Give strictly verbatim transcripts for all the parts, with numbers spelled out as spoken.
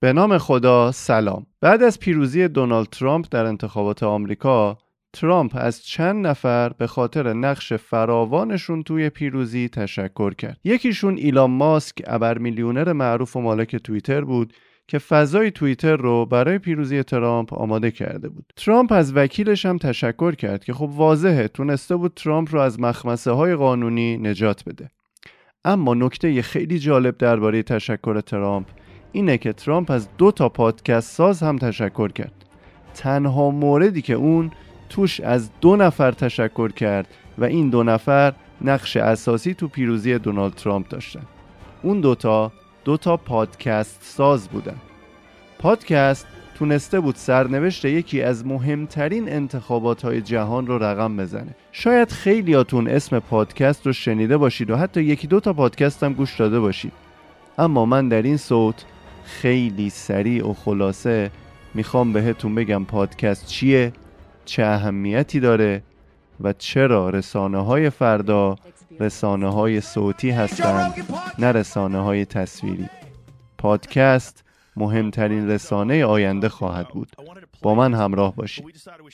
به نام خدا سلام. بعد از پیروزی دونالد ترامپ در انتخابات آمریکا، ترامپ از چند نفر به خاطر نقش فراوانشون توی پیروزی تشکر کرد. یکیشون ایلان ماسک، ابرمیلیونر معروف و مالک توییتر بود که فضای توییتر رو برای پیروزی ترامپ آماده کرده بود. ترامپ از وکیلش هم تشکر کرد که خب واضحه تونسته بود ترامپ رو از مخمسه های قانونی نجات بده. اما نکته خیلی جالب درباره تشکر ترامپ اینه که ترامپ از دو تا پادکست ساز هم تشکر کرد. تنها موردی که اون توش از دو نفر تشکر کرد و این دو نفر نقش اساسی تو پیروزی دونالد ترامپ داشتن. اون دوتا دوتا پادکست ساز بودن. پادکست تونسته بود سرنوشت یکی از مهمترین انتخابات‌های جهان رو رقم بزنه. شاید خیلیاتون اسم پادکست رو شنیده باشید و حتی یکی دو تا پادکست هم گوش داده باشید. اما من در این صوت خیلی سریع و خلاصه میخوام بهتون بگم پادکست چیه، چه اهمیتی داره و چرا رسانه‌های فردا رسانه‌های صوتی هستن نه رسانه‌های تصویری. پادکست مهمترین رسانه آینده خواهد بود. با من همراه باشید.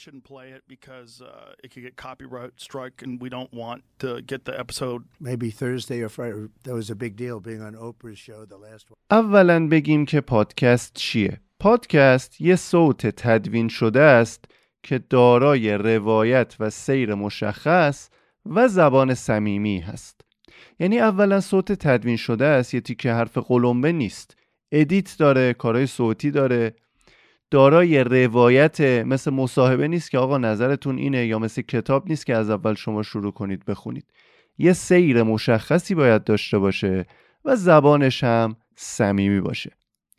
اولاً بگیم که پادکست چیه؟ پادکست یه صوت تدوین شده است که دارای روایت و سیر مشخص و زبان صمیمی هست. یعنی اولا صوت تدوین شده است، یه تیکه حرف قلمبه نیست. ادیت داره، کارهای صوتی داره، دارای روایت، مثل مصاحبه نیست که آقا نظرتون اینه، یا مثل کتاب نیست که از اول شما شروع کنید بخونید. یه سیر مشخصی باید داشته باشه و زبانش هم صمیمی باشه.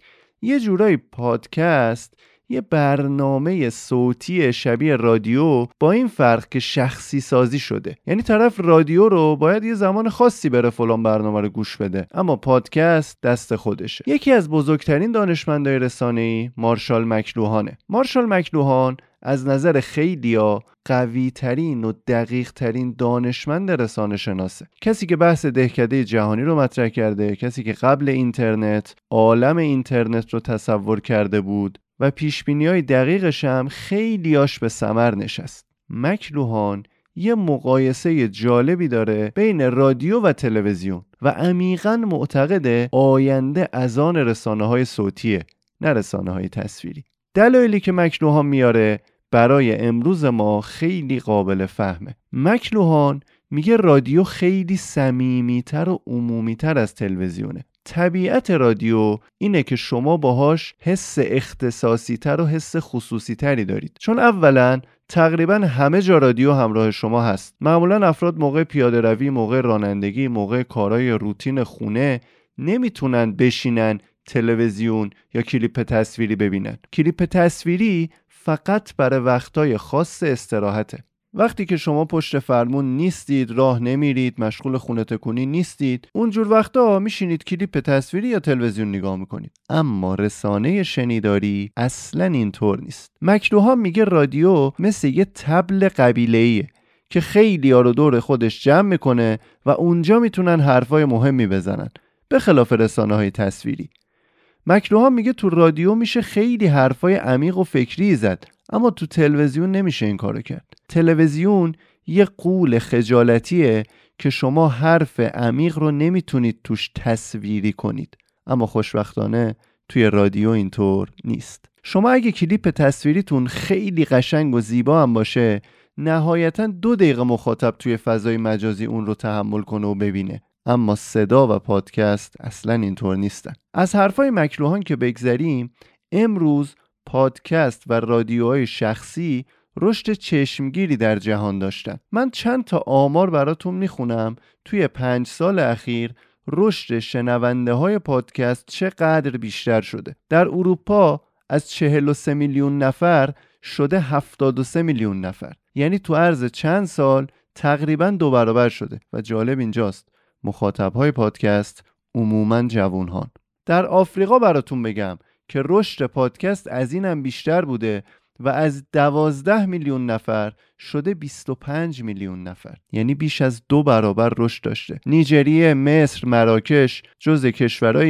یه جورای پادکست یه برنامه صوتی شبیه رادیو، با این فرق که شخصی سازی شده. یعنی طرف رادیو رو باید یه زمان خاصی بره فلان برنامه رو گوش بده، اما پادکست دست خودشه. یکی از بزرگترین دانشمندای رسانه‌ای مارشال مکلوهانه. مارشال مکلوهان از نظر خیلیا قوی ترین و دقیق ترین دانشمند رسانه شناسه. کسی که بحث دهکده جهانی رو مطرح کرده، کسی که قبل اینترنت عالم اینترنت رو تصور کرده بود و پیشبینی‌های دقیقش هم خیلیاش به ثمر نشست. مکلوهان یه مقایسه جالبی داره بین رادیو و تلویزیون و عمیقاً معتقده آینده از آن رسانه‌های صوتیه نه رسانه‌های تصویری. دلایلی که مکلوهان میاره برای امروز ما خیلی قابل فهمه. مکلوهان میگه رادیو خیلی صمیمی‌تر و عمومی‌تر از تلویزیونه. طبیعت رادیو اینه که شما باهاش حس اختصاصی تر و حس خصوصی تری دارید، چون اولا تقریبا همه جا رادیو همراه شما هست. معمولا افراد موقع پیاده روی، موقع رانندگی، موقع کارهای روتین خونه نمیتونن بشینن تلویزیون یا کلیپ تصویری ببینن. کلیپ تصویری فقط برای وقتای خاص استراحته. وقتی که شما پشت فرمون نیستید، راه نمیرید، مشغول خونه تکونی نیستید، اونجور وقتا میشینید کلیپ تصویری یا تلویزیون نگاه میکنید. اما رسانه شنیداری اصلا اینطور نیست. مکلوهان میگه رادیو مثل یه طبل قبیله‌ایه که خیلی ها رو دور خودش جمع میکنه و اونجا میتونن حرفای مهمی بزنن، به خلاف رسانه های تصویری. مکلوهان میگه تو رادیو میشه خیلی حرفای عمیق و فکری زد، اما تو تلویزیون نمیشه این کارو کرد. تلویزیون یه غول خجالتیه که شما حرف عمیق رو نمیتونید توش تصویری کنید، اما خوشبختانه توی رادیو اینطور نیست. شما اگه کلیپ تصویریتون خیلی قشنگ و زیبا هم باشه، نهایتاً دو دقیقه مخاطب توی فضای مجازی اون رو تحمل کنه و ببینه، اما صدا و پادکست اصلاً اینطور نیستن. از حرفای مکلوهان که بگذریم، امروز پادکست و رادیوهای شخصی رشد چشمگیری در جهان داشتن. من چند تا آمار براتون میخونم توی پنج سال اخیر رشد شنونده های پادکست چقدر بیشتر شده. در اروپا از چهل و سه میلیون نفر شده هفتاد و سه میلیون نفر، یعنی تو عرض چند سال تقریباً دو برابر شده. و جالب اینجاست مخاطب‌های پادکست عموماً جوان‌هان. در آفریقا براتون بگم که رشد پادکست از اینم بیشتر بوده و از دوازده میلیون نفر شده بیست و پنج میلیون نفر، یعنی بیش از دو برابر رشد داشته. نیجریه، مصر، مراکش جزو کشورهایی هستند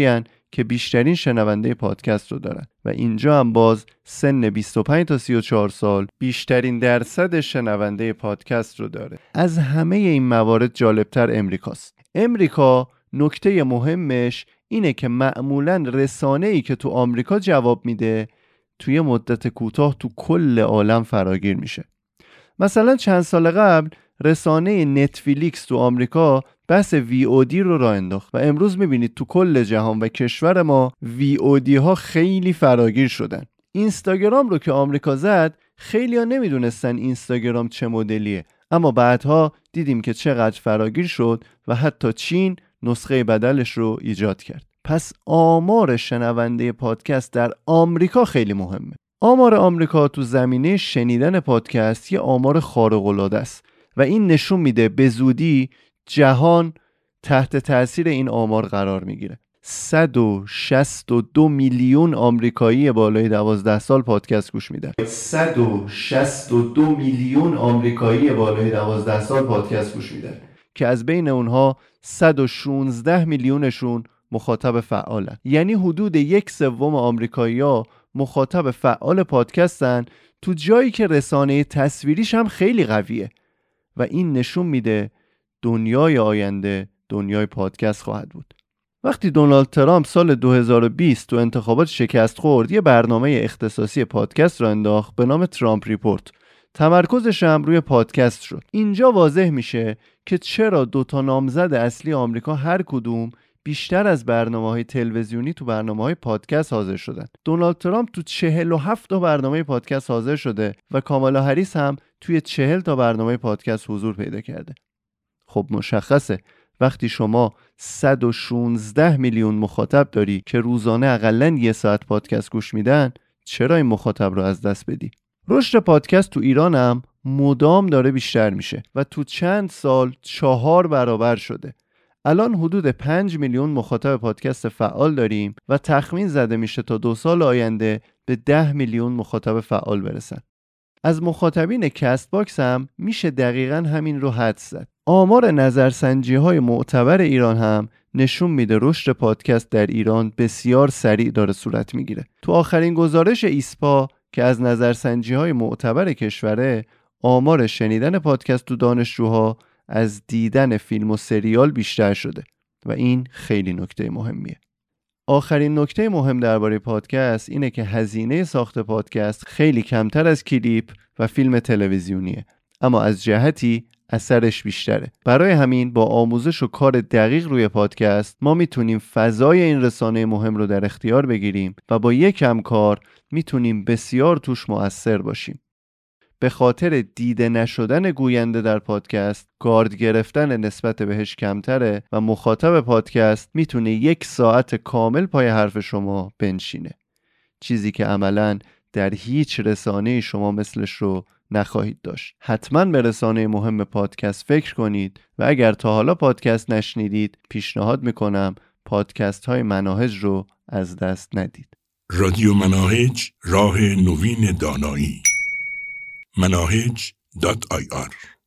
که بیشترین شنونده پادکست رو دارن و اینجا هم باز سن بیست و پنج تا سی و چهار سال بیشترین درصد شنونده پادکست رو داره. از همه این موارد جالبتر امریکاست. امریکا نکته مهمش اینه که معمولاً رسانه‌ای که تو آمریکا جواب میده توی مدت کوتاه تو کل عالم فراگیر میشه. مثلا چند سال قبل رسانه نتفلیکس تو آمریکا بحث وی او دی رو راه انداخت و امروز میبینید تو کل جهان و کشور ما وی او دی ها خیلی فراگیر شدن. اینستاگرام رو که آمریکا زد خیلی ها نمیدونستن اینستاگرام چه مدلیه، اما بعدها دیدیم که چقدر فراگیر شد و حتی چین نسخه بدلش رو ایجاد کرد. پس آمار شنونده پادکست در آمریکا خیلی مهمه. آمار آمریکا تو زمینه شنیدن پادکست یه آمار خارق‌العاده است و این نشون میده به زودی جهان تحت تاثیر این آمار قرار میگیره. صد و شصت و دو میلیون آمریکایی بالای دوازده سال پادکست گوش میدن. صد و شصت و دو میلیون آمریکایی بالای دوازده سال پادکست گوش میدن که از بین اونها صد و شانزده میلیونشون مخاطب فعالن. یعنی حدود یک سوم آمریکایی‌ها مخاطب فعال پادکستن، تو جایی که رسانه تصویریش هم خیلی قویه و این نشون میده دنیای آینده دنیای پادکست خواهد بود. وقتی دونالد ترامپ سال دو هزار و بیست تو انتخابات شکست خورد، یه برنامه اختصاصی پادکست را انداخت به نام ترامپ ریپورت. تمرکزش هم روی پادکست شد. اینجا واضح میشه که چرا دوتا نامزد اصلی آمریکا هر کدوم بیشتر از برنامه‌های تلویزیونی تو برنامه‌های پادکست حاضر شدن. دونالد ترامپ تو چهل و هفت تا برنامه پادکست حاضر شده و کامالا هریس هم توی چهل تا برنامه پادکست حضور پیدا کرده. خب مشخصه وقتی شما صد و شانزده میلیون مخاطب داری که روزانه حداقل یک ساعت پادکست گوش میدن، چرا این مخاطب رو از دست بدی؟ رشد پادکست تو ایران هم مدام داره بیشتر میشه و تو چند سال چهار برابر شده. الان حدود پنج میلیون مخاطب پادکست فعال داریم و تخمین زده میشه تا دو سال آینده به ده میلیون مخاطب فعال برسن. از مخاطبین کست باکس هم میشه دقیقاً همین رو حدس زد. آمار نظرسنجی‌های معتبر ایران هم نشون میده رشد پادکست در ایران بسیار سریع داره صورت میگیره. تو آخرین گزارش ایسپا که از نظرسنجی‌های معتبر کشوره، آمار شنیدن پادکست تو دانشجوها از دیدن فیلم و سریال بیشتر شده و این خیلی نکته مهمیه. آخرین نکته مهم درباره پادکست اینه که هزینه ساخت پادکست خیلی کمتر از کلیپ و فیلم تلویزیونیه، اما از جهتی اثرش بیشتره. برای همین با آموزش و کار دقیق روی پادکست ما میتونیم فضای این رسانه مهم رو در اختیار بگیریم و با یک کم کار میتونیم بسیار توش مؤثر باشیم. به خاطر دیده نشدن گوینده در پادکست، گارد گرفتن نسبت بهش کمتره و مخاطب پادکست میتونه یک ساعت کامل پای حرف شما بنشینه، چیزی که عملاً در هیچ رسانه شما مثلش رو نخواهید داشت. حتما به رسانه مهم پادکست فکر کنید و اگر تا حالا پادکست نشنیدید پیشنهاد میکنم پادکست های مناهج رو از دست ندید. رادیو مناهج، راه نوین دانایی. مناهج دات آی آر